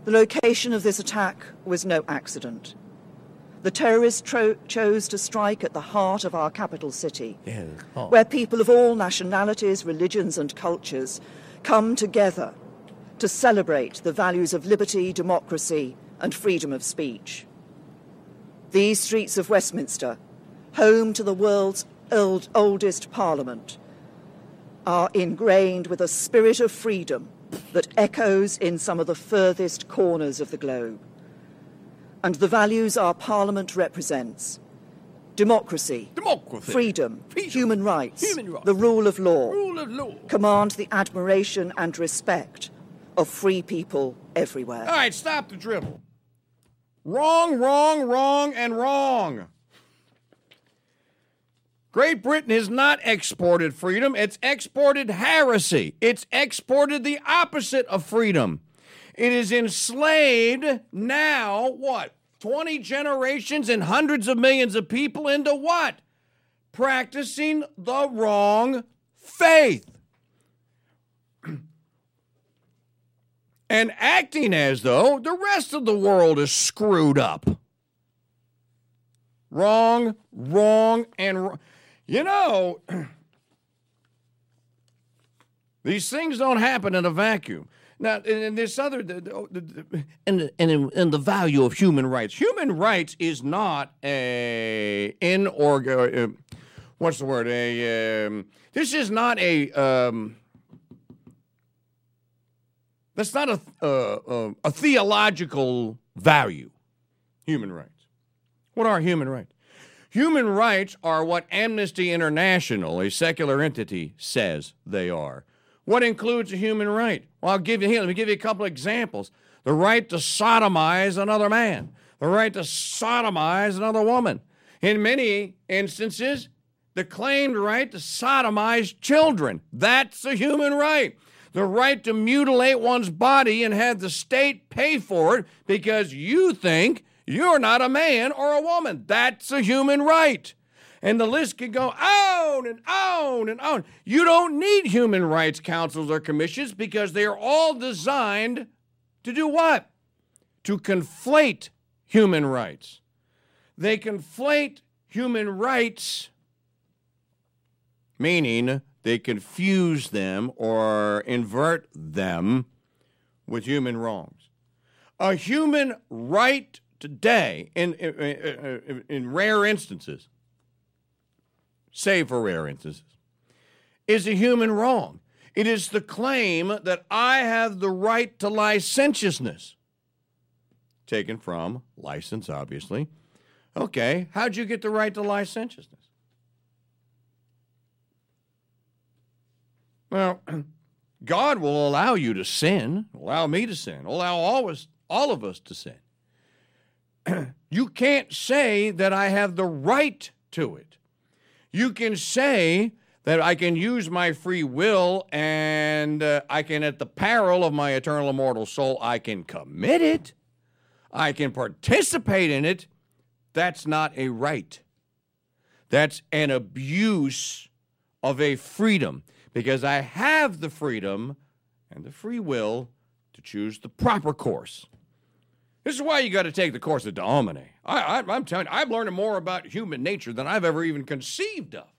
The location of this attack was no accident. The terrorists chose to strike at the heart of our capital city, where people of all nationalities, religions and cultures come together to celebrate the values of liberty, democracy and freedom of speech. These streets of Westminster, home to the world's oldest parliament, are ingrained with a spirit of freedom that echoes in some of the furthest corners of the globe. And the values our parliament represents: democracy, freedom, human rights, the rule of law, command the admiration and respect of free people everywhere. All right, stop the dribble. Wrong, wrong, wrong, and wrong. Great Britain has not exported freedom. It's exported heresy. It's exported the opposite of freedom. It is enslaved now, what, 20 generations and hundreds of millions of people into what? Practicing the wrong faith. And acting as though the rest of the world is screwed up. Wrong, wrong, and wrong. You know, these things don't happen in a vacuum. Now, in this other, in the value of human rights. Human rights is not what's the word? This is not that's not a theological value. Human rights. What are human rights? Human rights are what Amnesty International, a secular entity, says they are. What includes a human right? Well, let me give you a couple of examples. The right to sodomize another man. The right to sodomize another woman. In many instances, the claimed right to sodomize children. That's a human right. The right to mutilate one's body and have the state pay for it because you think you're not a man or a woman. That's a human right. And the list can go on and on and on. You don't need human rights councils or commissions because they are all designed to do what? To conflate human rights. They conflate human rights, meaning they confuse them or invert them with human wrongs. A human right today, in rare instances, save for rare instances, is a human wrong. It is the claim that I have the right to licentiousness. Taken from license, obviously. Okay, how'd you get the right to licentiousness? Well, God will allow you to sin, allow me to sin, allow all of us to sin. You can't say that I have the right to it. You can say that I can use my free will and I can, at the peril of my eternal immortal soul, I can commit it. I can participate in it. That's not a right. That's an abuse of a freedom because I have the freedom and the free will to choose the proper course. This is why you got to take the course of Domine. I'm telling you, I'm learning more about human nature than I've ever even conceived of.